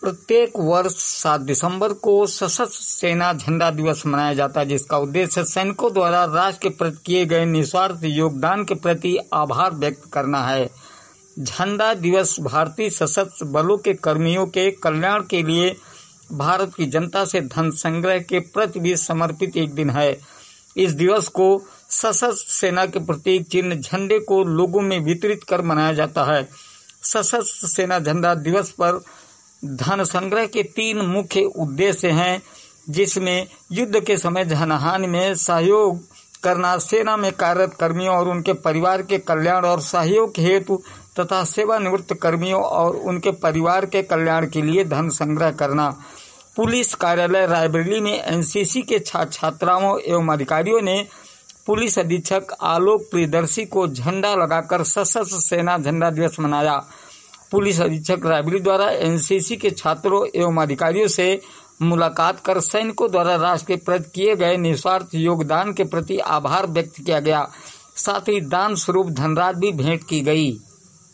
प्रत्येक वर्ष 7 दिसंबर को सशस्त्र सेना झंडा दिवस मनाया जाता है, जिसका उद्देश्य सैनिकों द्वारा राष्ट्र के प्रति किए गए निस्वार्थ योगदान के प्रति आभार व्यक्त करना है। झंडा दिवस भारतीय सशस्त्र बलों के कर्मियों के कल्याण के लिए भारत की जनता से धन संग्रह के प्रति भी समर्पित एक दिन है। इस दिवस को सशस्त्र सेना के प्रतीक चिन्ह झंडे को लोगों में वितरित कर मनाया जाता है। सशस्त्र सेना झंडा दिवस पर धन संग्रह के 3 मुख्य उद्देश्य हैं, जिसमें युद्ध के समय धनहानि में सहयोग करना, सेना में कार्यरत कर्मियों और उनके परिवार के कल्याण और सहयोग हेतु तथा सेवानिवृत्त कर्मियों और उनके परिवार के कल्याण के लिए धन संग्रह करना। पुलिस कार्यालय रायबरेली में एनसीसी के छात्राओं एवं अधिकारियों ने पुलिस अधीक्षक आलोक प्रियदर्शी को झंडा लगाकर सशस्त्र सेना झंडा दिवस मनाया। पुलिस अधीक्षक रायबरेली द्वारा एनसीसी के छात्रों एवं अधिकारियों से मुलाकात कर सैनिकों द्वारा राष्ट्र के प्रति किए गए निस्वार्थ योगदान के प्रति आभार व्यक्त किया गया। साथ ही दान स्वरूप धनराशि भी भेंट की गई।